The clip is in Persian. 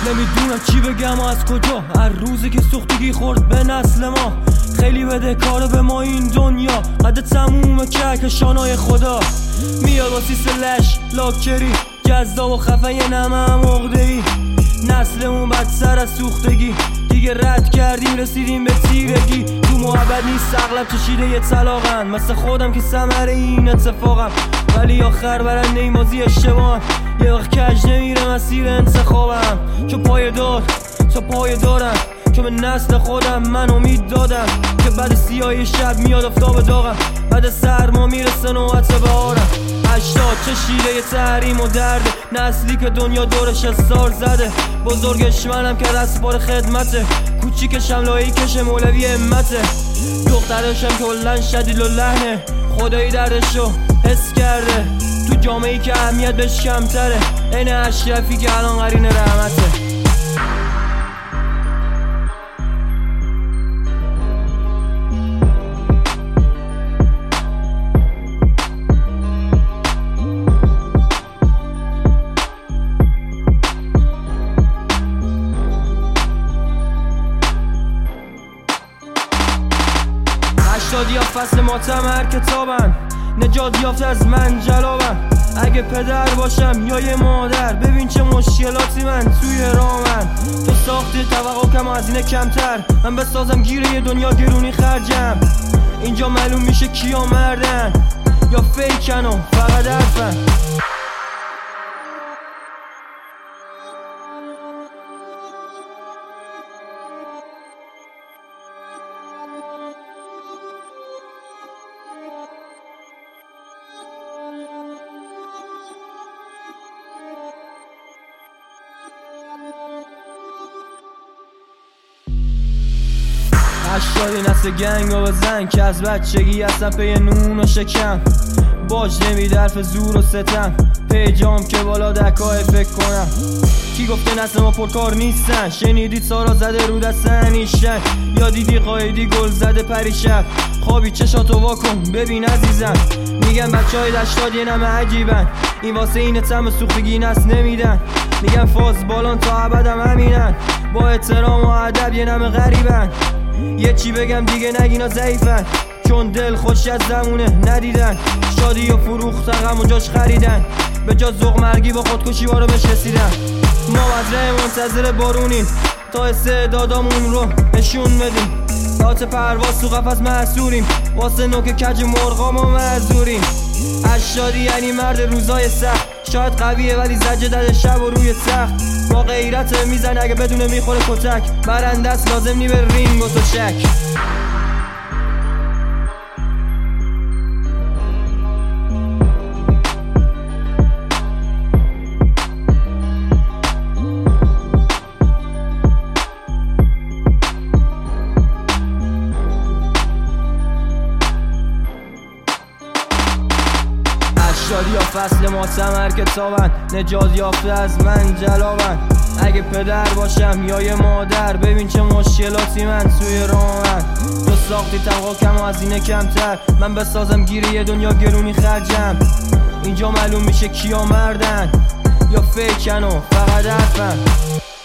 نمیدونم چی بگم و از کجا، هر روزی که سوختگی خورد به نسل ما. خیلی بده کاره به ما این دنیا، قد تموم کهکشانای خدا. میاد با سیس لش لاکچری، جذاب و خفه یه نمه هم عقده‌ای. نسلمون بدتر از سوختگی، دیگه رد کردیم رسیدیم به تیرگی. تو محبت نیست اغلب چشیده یه طلاقن، مثل خودم که ثمره این اتفاقم. ولی آخر برنده این بازی اشتباهم، یه وقت کج نمیره مسیر انتخابم. چون پای دارم، چون به نسل خودم من امید دادم که بعد سیاهی شب میاد آفتاب داغم، بعد سرما میرسه نوبت بهارم. 80 چشیده یه تحریم و درده، نسلی که دنیا دورش استار زده. بزرگش منم که رسپار خدمته، کوچیکشم لایی کش مولوی همته. دخترشم کلن شدید و لحنه، خدایی دردشو حس کرده. تو جامعه‌ای که اهمیت بهش کمتره، این اشرفی که الان قرین رحمته. یا فصل ماتم هر کتابن، نجات یافت از من جلابم. اگه پدر باشم یا یه مادر، ببین چه مشکلاتی من توی رامن. تو ساختی توقع کم از اینه کمتر، من بسازم گیر یه دنیا گرونی خرجم. اینجا معلوم میشه کیا مردن یا فیکن و فقط حرفن. اشتادی نسل گنگ و بزن که از بچگی هستم پی نون و شکم. باج نمیده حرف زور و ستم، پی جام که بالا دکای فکر کنم. کی گفته نسل ما پرکار نیستن؟ شنیدی سارا زده رو دست انیشن، یا دیدی قایدی گل زده پریشب؟ خوابی چشاتو واکن ببین عزیزم. میگن بچه های 80 یه نمه عجیبن، این واسه این تم سوختگی نست نمیدن. میگن فاز بالان تا ابدم همینن، با احترام و ادب یه نمه غریبن. یه چی بگم دیگه نگینا ضعیفن، چون دل خوش از زمونه ندیدن. شادی و فروختن غم و جاش خریدن، به جا ذوق مرگی با خودکشی بارو بهش رسیدن. ما مزرعه منتظر بارونیم تا استعدادامون رو نشون بدیم. ساعت پرواز تو قفس محصوریم، واسه نوک کج مرغا ما معذوریم. اشادی یعنی مرد روزای سخت، شاید قویه ولی زجه داده شب و روی تخت. با غیرت میزن اگه بدونه میخوره کتک، برنده است لازم نی به رینگ و تو شک. یا فصل ماتم هر کتابن، نجات یافته از من جلابن. اگه پدر باشم یا یه مادر، ببین چه مشکلاتی من توی رامن. تو ساختی طبقا کم و از اینه کمتر، من بسازم گیر یه دنیا گرونی خرجم. اینجا معلوم میشه کیا مردن یا فیکن و فقط حرفن.